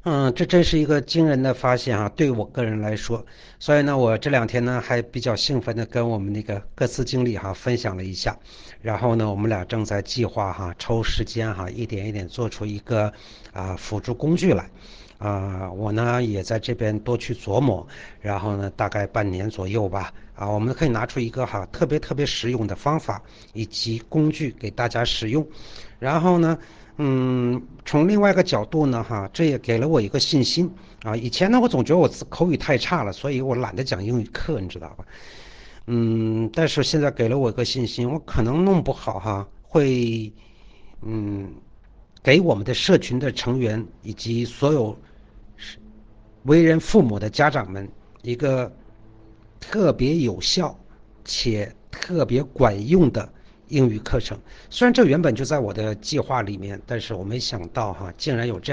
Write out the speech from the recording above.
这真是一个惊人的发现啊，对我个人来说，所以呢，我这两天呢还比较兴奋的跟我们那个各司经理分享了一下，然后呢，我们俩正在计划抽时间一点一点做出一个辅助工具来，我呢也在这边多去琢磨，然后呢，大概半年左右吧，我们可以拿出一个特别特别实用的方法以及工具给大家使用，然后呢。从另外一个角度呢，这也给了我一个信心以前呢，我总觉得我口语太差了，所以我懒得讲英语课，你知道吧？但是现在给了我一个信心，我可能弄不好会嗯给我们的社群的成员以及所有为人父母的家长们一个特别有效且特别管用的英语课程。虽然这原本就在我的计划里面，但是我没想到竟然有这样。